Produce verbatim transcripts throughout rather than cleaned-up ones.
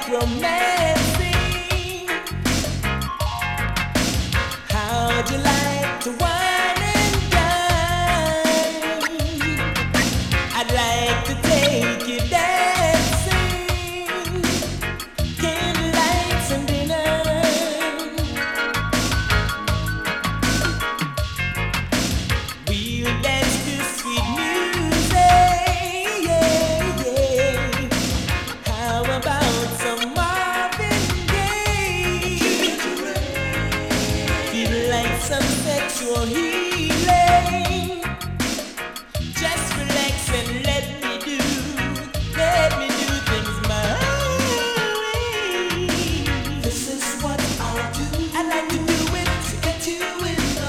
like romancing? How'd you like to wine and dine? I'd like to take you dancing, candlelights and dinner. We'll dance to sweet music, yeah, yeah. How about some Marvin Gaye? Feel like some sexual healing. Just relax and let me do, let me do things my way. This is what I'll do. I like to do it to get you in the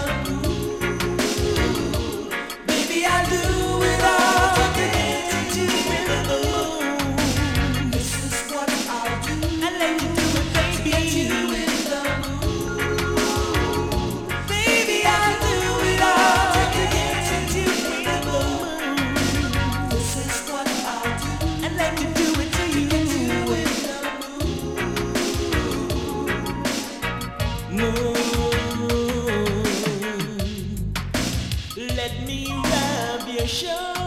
mood. Baby, I'll do it all to get you in the mood. This is what I'll do. I like to do it, baby, to get you in the mood. Baby, I'll do it all to get you in the mood. This is what I'll do. I like to do it to you, get you in the mood. Mood. Let me rub your shoulder.